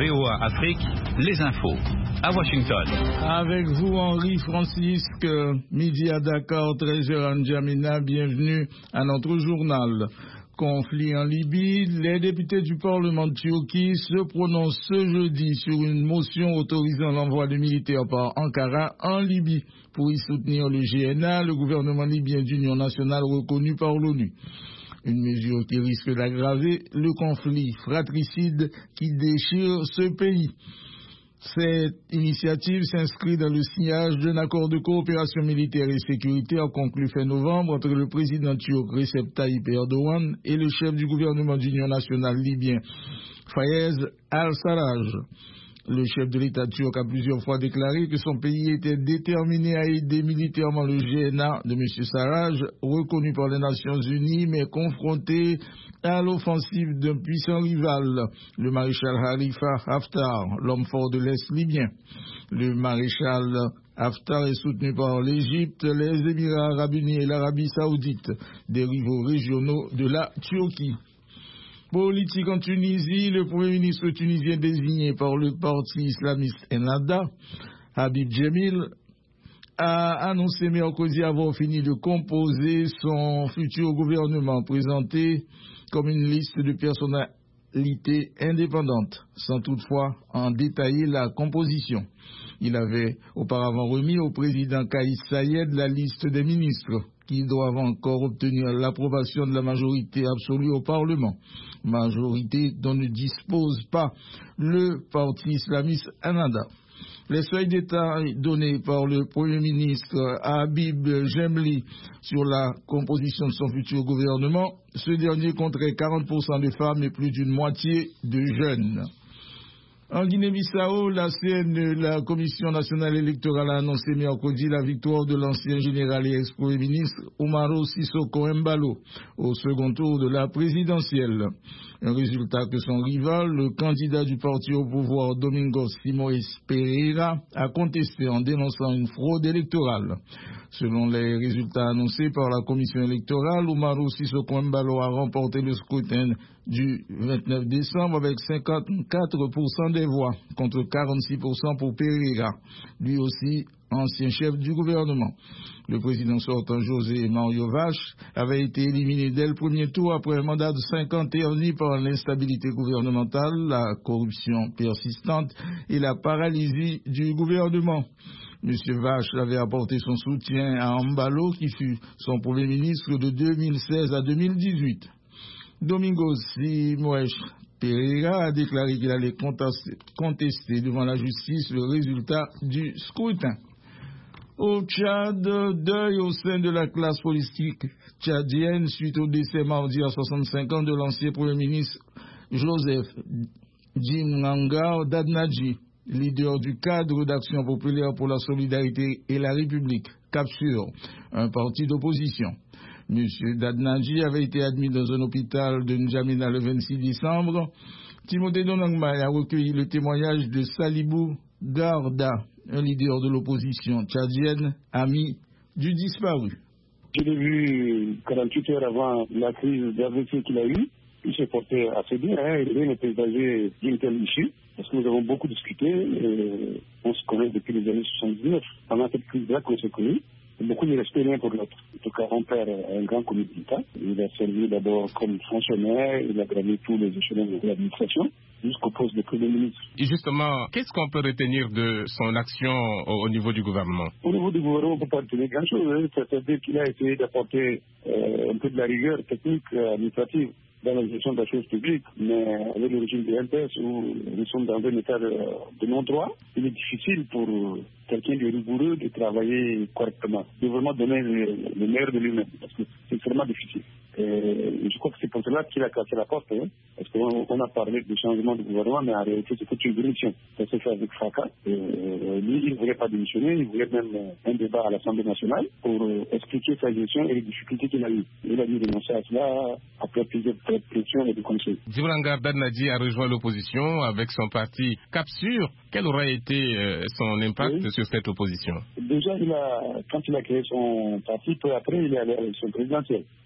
VOA Afrique, les infos. À Washington. Avec vous, Henri Francisque, midi à Dakar, 13h à N'Djamena. Bienvenue à notre journal. Conflit en Libye, les députés du Parlement de Turquie se prononcent ce jeudi sur une motion autorisant l'envoi de militaires par Ankara en Libye pour y soutenir le GNA, le gouvernement libyen d'union nationale reconnu par l'ONU. Une mesure qui risque d'aggraver le conflit fratricide qui déchire ce pays. Cette initiative s'inscrit dans le signage d'un accord de coopération militaire et sécuritaire conclu fin novembre entre le président turc Recep Tayyip Erdogan et le chef du gouvernement d'union nationale libyen Fayez al-Sarraj. Le chef de l'État turc a plusieurs fois déclaré que son pays était déterminé à aider militairement le GNA de M. Sarraj, reconnu par les Nations Unies, mais confronté à l'offensive d'un puissant rival, le maréchal Khalifa Haftar, l'homme fort de l'Est libyen. Le maréchal Haftar est soutenu par l'Égypte, les Émirats arabes unis et l'Arabie saoudite, des rivaux régionaux de la Turquie. Politique en Tunisie, le Premier ministre tunisien désigné par le parti islamiste Ennahda, Habib Djemil, a annoncé mercredi avoir fini de composer son futur gouvernement présenté comme une liste de personnalités indépendantes, sans toutefois en détailler la composition. Il avait auparavant remis au président Kais Saied la liste des ministres qui doivent encore obtenir l'approbation de la majorité absolue au Parlement, majorité dont ne dispose pas le parti islamiste Ennahda. Les seuils détails donnés par le Premier ministre Habib Djemil sur la composition de son futur gouvernement, ce dernier compterait 40% de femmes et plus d'une moitié de jeunes. En Guinée-Bissau, la Commission nationale électorale a annoncé mercredi la victoire de l'ancien général et ex-premier ministre Umaro Sissoko Embalo au second tour de la présidentielle. Un résultat que son rival, le candidat du parti au pouvoir Domingos Simoes Pereira, a contesté en dénonçant une fraude électorale. Selon les résultats annoncés par la commission électorale, Umaro Sissoko Embalo a remporté le scrutin du 29 décembre avec 54% des voix contre 46% pour Pereira, lui aussi ancien chef du gouvernement. Le président sortant José Mario Vache avait été éliminé dès le premier tour après un mandat de 5 ans terni par l'instabilité gouvernementale, la corruption persistante et la paralysie du gouvernement. M. Vache avait apporté son soutien à Embalo, qui fut son premier ministre de 2016 à 2018. Domingos Simoes Pereira a déclaré qu'il allait contester devant la justice le résultat du scrutin. Au Tchad, deuil au sein de la classe politique tchadienne suite au décès mardi à 65 ans de l'ancien Premier ministre Joseph Djimanga Dadnadji, leader du cadre d'action populaire pour la solidarité et la République, CAPSUR, un parti d'opposition. M. Dadnadji avait été admis dans un hôpital de N'Djamena le 26 décembre. Timothée Donangmai a recueilli le témoignage de Salibou Garda, un leader de l'opposition tchadienne, ami du disparu. Je l'ai vu 48 heures avant la crise d'AVC qu'il a eue. Il s'est porté assez bien, il n'est présager d'une telle issue, parce que nous avons beaucoup discuté, et on se connaît depuis les années 79. Pendant cette crise-là qu'on s'est connus, beaucoup de respect l'un pour l'autre. En tout cas, mon père est un grand commis d'État. Il a servi d'abord comme fonctionnaire, il a gravi tous les échelons de l'administration, jusqu'au poste de Premier ministre. Et justement, qu'est-ce qu'on peut retenir de son action au niveau du gouvernement? Au niveau du gouvernement, on ne peut pas retenir grand-chose. C'est-à-dire qu'il a essayé d'apporter un peu de la rigueur technique, administrative, dans la gestion de la chose publique, mais avec le régime de MPS où nous sommes dans un état de non-droit, il est difficile pour quelqu'un de rigoureux de travailler correctement, de vraiment donner le meilleur de lui-même, parce que c'est vraiment difficile. Et je crois que c'est pour cela qu'il a cassé la porte, parce qu'on a parlé de changement de gouvernement, mais en réalité c'était une démission. Ça s'est fait avec fracas. Lui, il ne voulait pas démissionner, il voulait même un débat à l'Assemblée nationale pour expliquer sa gestion et les difficultés qu'il a eues. Il a dû renoncer à cela après plusieurs pressions et de conseils. Djimanga Dadnadji a rejoint l'opposition avec son parti CAPSUR. Quel aurait été son impact sur cette opposition? Déjà, quand il a créé son parti, peu après, il est allé à l'élection présidentielle.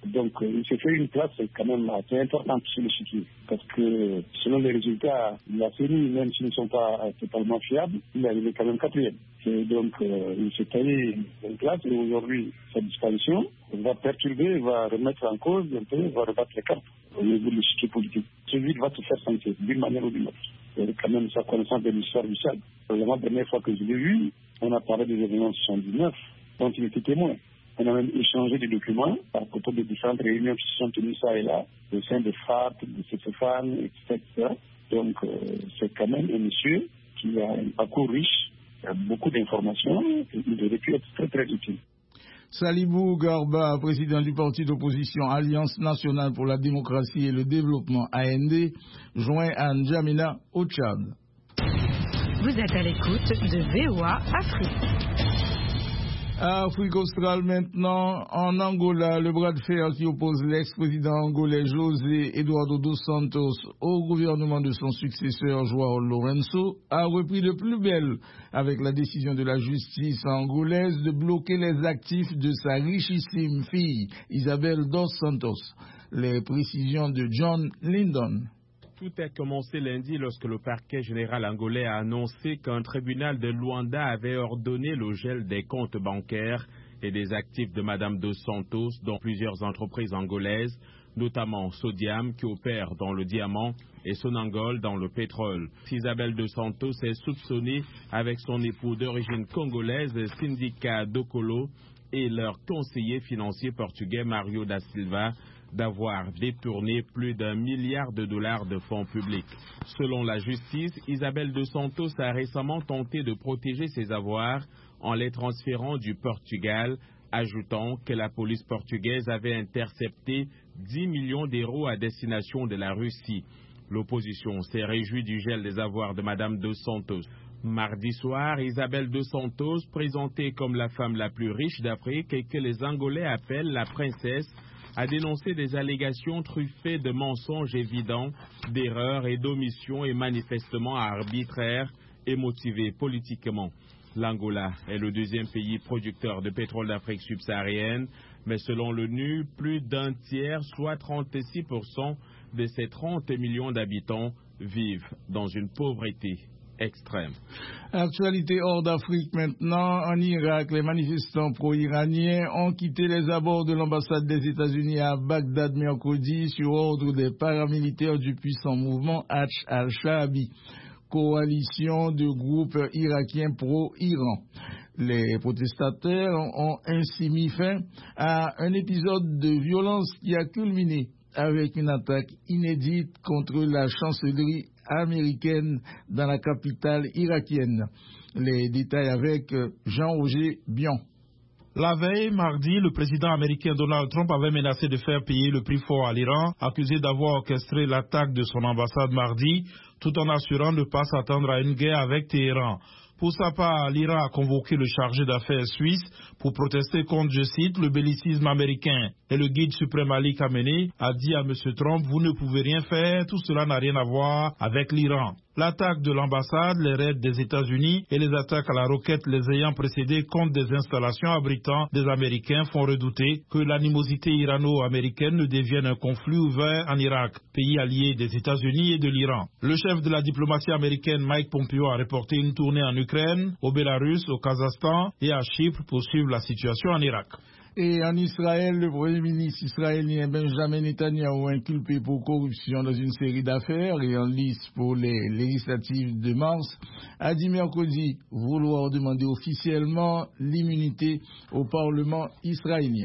Donc, il s'est fait une place quand même assez importante sur l'échiquier. Parce que, selon les résultats, la CENI, même s'ils ne sont pas totalement fiables, il est quand même quatrième. Et donc, il s'est taillé une place et aujourd'hui, sa disparition va perturber, va remettre en cause un peu, va rebattre les cartes au niveau de l'échiquier politique. Celui va se faire sentir d'une manière ou d'une autre. Il y a quand même sa connaissance de l'histoire du Tchad. La dernière fois que je l'ai vu, on a parlé des événements 79, dont il était témoin. On a même échangé des documents à propos de différentes réunions qui se sont tenues ça et là, au sein de FARC, de CFAN, etc. Donc, c'est quand même un monsieur qui a un parcours riche, il a beaucoup d'informations, et il aurait pu être très très utile. Salibou Garba, président du parti d'opposition Alliance nationale pour la démocratie et le développement AND, joint à N'Djamena au Tchad. Vous êtes à l'écoute de VOA Afrique. Afrique australe maintenant, en Angola, le bras de fer qui oppose l'ex-président angolais José Eduardo dos Santos au gouvernement de son successeur João Lourenço a repris de plus belle avec la décision de la justice angolaise de bloquer les actifs de sa richissime fille Isabel dos Santos. Les précisions de John Lyndon. Tout a commencé lundi lorsque le parquet général angolais a annoncé qu'un tribunal de Luanda avait ordonné le gel des comptes bancaires et des actifs de Madame dos Santos dans plusieurs entreprises angolaises, notamment Sodiam qui opère dans le diamant et Sonangol dans le pétrole. Isabel dos Santos est soupçonnée avec son époux d'origine congolaise, Syndicat Dokolo, et leur conseiller financier portugais Mario da Silva, d'avoir détourné plus d'1 milliard de dollars de fonds publics. Selon la justice, Isabel dos Santos a récemment tenté de protéger ses avoirs en les transférant du Portugal, ajoutant que la police portugaise avait intercepté 10 millions d'euros à destination de la Russie. L'opposition s'est réjouie du gel des avoirs de Madame dos Santos. Mardi soir, Isabel dos Santos, présentée comme la femme la plus riche d'Afrique et que les Angolais appellent la princesse, a dénoncé des allégations truffées de mensonges évidents, d'erreurs et d'omissions et manifestement arbitraires et motivées politiquement. L'Angola est le deuxième pays producteur de pétrole d'Afrique subsaharienne, mais selon l'ONU, plus d'un tiers, soit 36% de ses 30 millions d'habitants, vivent dans une pauvreté extrême. Actualité hors d'Afrique maintenant. En Irak, les manifestants pro-iraniens ont quitté les abords de l'ambassade des États-Unis à Bagdad mercredi sur ordre des paramilitaires du puissant mouvement Hachj al-Shaabi, coalition de groupes irakiens pro-Iran. Les protestataires ont ainsi mis fin à un épisode de violence qui a culminé avec une attaque inédite contre la chancellerie américaine dans la capitale irakienne. Les détails avec Jean-Roger Bion. La veille, mardi, le président américain Donald Trump avait menacé de faire payer le prix fort à l'Iran, accusé d'avoir orchestré l'attaque de son ambassade mardi, tout en assurant ne pas s'attendre à une guerre avec Téhéran. Pour sa part, l'Iran a convoqué le chargé d'affaires suisse pour protester contre, je cite, le bellicisme américain. Et le guide suprême Ali Khamenei a dit à M. Trump, vous ne pouvez rien faire, tout cela n'a rien à voir avec l'Iran. L'attaque de l'ambassade, les raids des États-Unis et les attaques à la roquette les ayant précédés contre des installations abritant des Américains font redouter que l'animosité irano-américaine ne devienne un conflit ouvert en Irak, pays allié des États-Unis et de l'Iran. Le chef de la diplomatie américaine Mike Pompeo a reporté une tournée en Ukraine, au Bélarus, au Kazakhstan et à Chypre pour suivre la situation en Irak. Et en Israël, le premier ministre israélien Benjamin Netanyahu, inculpé pour corruption dans une série d'affaires et en lice pour les législatives de mars, a dit mercredi vouloir demander officiellement l'immunité au Parlement israélien.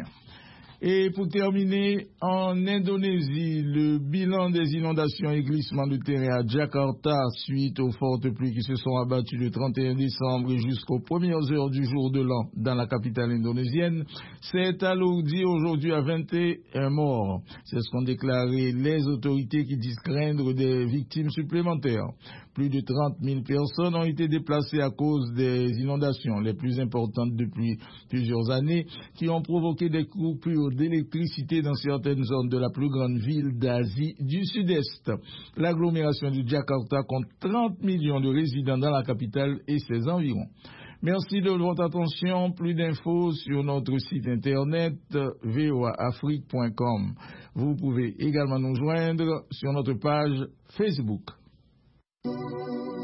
Et pour terminer, en Indonésie, le bilan des inondations et glissements de terrain à Jakarta suite aux fortes pluies qui se sont abattues le 31 décembre jusqu'aux premières heures du jour de l'an dans la capitale indonésienne s'est alourdi aujourd'hui à 21 morts. C'est ce qu'ont déclaré les autorités qui disent craindre des victimes supplémentaires. Plus de 30 000 personnes ont été déplacées à cause des inondations les plus importantes depuis plusieurs années qui ont provoqué des coupures d'électricité dans certaines zones de la plus grande ville d'Asie du Sud-Est. L'agglomération de Jakarta compte 30 millions de résidents dans la capitale et ses environs. Merci de votre attention. Plus d'infos sur notre site internet voaafrique.com. Vous pouvez également nous joindre sur notre page Facebook.